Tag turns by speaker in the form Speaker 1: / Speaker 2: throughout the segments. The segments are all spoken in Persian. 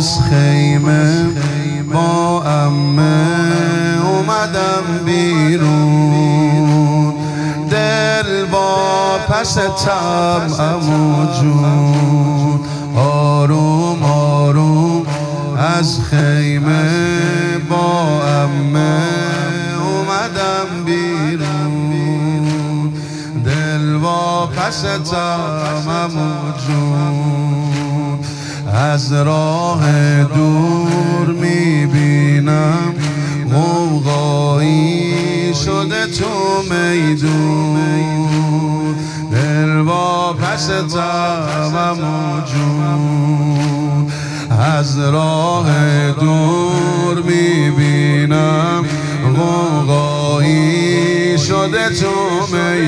Speaker 1: از خیمه با عمه اومدم بیرون، دل با پس طمعم و جون. آروم آروم از خیمه با عمه اومدم بیرون، دل با پس طمعم و جون. از راه دور میبینم غوغایی شده تو میدون، دل با پس طمعم و جون. از راه دور میبینم غوغایی شده تو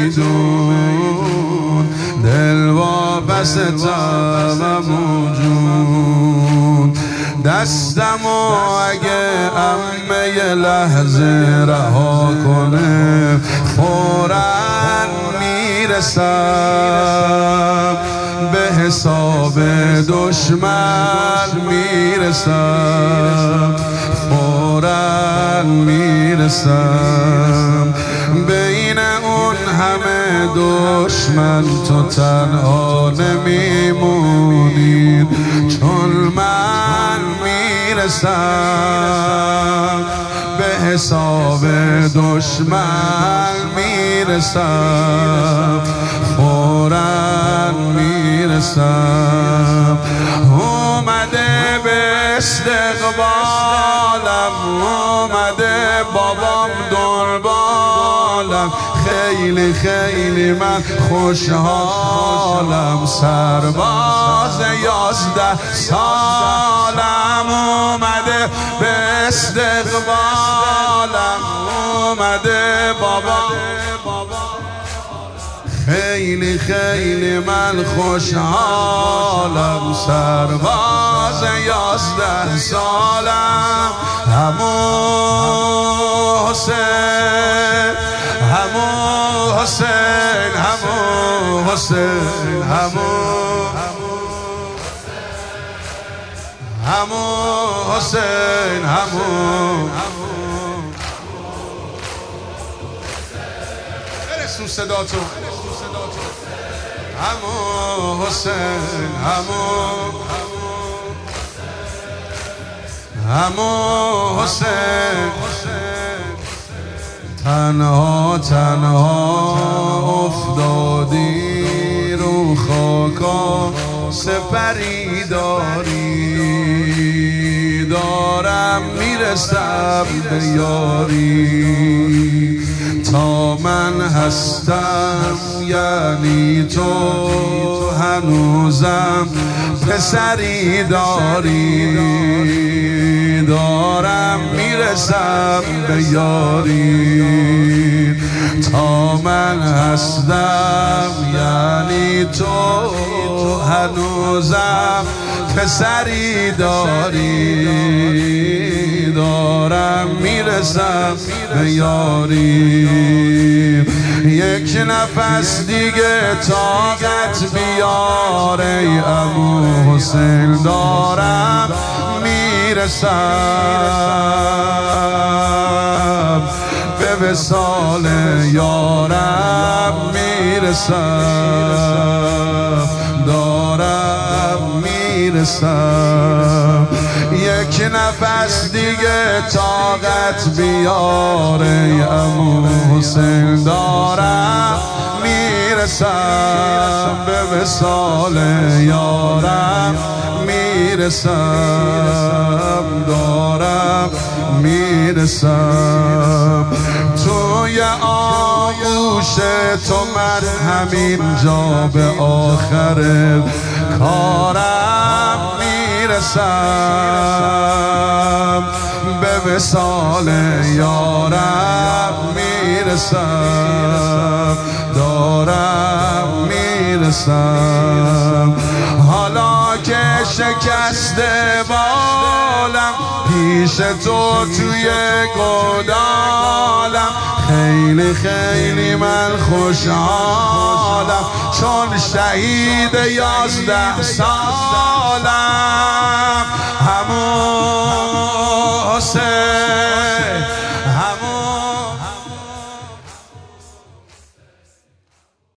Speaker 1: میدون، دل با پس طمعم و جون. دستمو اگه عمه یه لحظه رها کنه فوراً میرسم، به حساب دشمن میرسم، فوراً میرسم. بین اون همه دشمن تو تنها نمیمونی، چون من میرسم، به حساب دشمن میرسم، فوراً میرسم. اومده به استقبالم، اومده بابام دنبالم، خیلی خیلی من خوشحالم. سرباز 11 سالم اومده به استقبالم، اومده بابام، خیلی خیلی من خوشحالم. سرباز 11 سالم، همون حسین، همون حسین، همون حسین، همون حسین، همون برسون صداتو، همون حسین، همون حسین. تنها تنها افتادی رو خاکا، سپری داری، دارم میرسم به یاری. تا من هستم یعنی تو هنوزم پسری داری، دارم میرسم به یاری. تا من هستم یعنی تو هنوزم پسری داری، دارم میرسم به یاری. یک نفس دیگه طاقت بیار ای عمو حسین، دارم میرسم به وصال یارم، میرسم، دارم میرسم. یک نفس دیگه طاقت بیار ای عمو حسین، دارم میرسم به وصال یارم، میرسم، دارم میرسم. توی آغوش تو من همینجا به آخر کارم میرسم، به وصال یارم میرسم، دارم میرسم. حالا که شکسته بالم پیش تو توی گودالم، خیلی خیلی من خوشحالم، چون شهید 11 سالم. همون حسین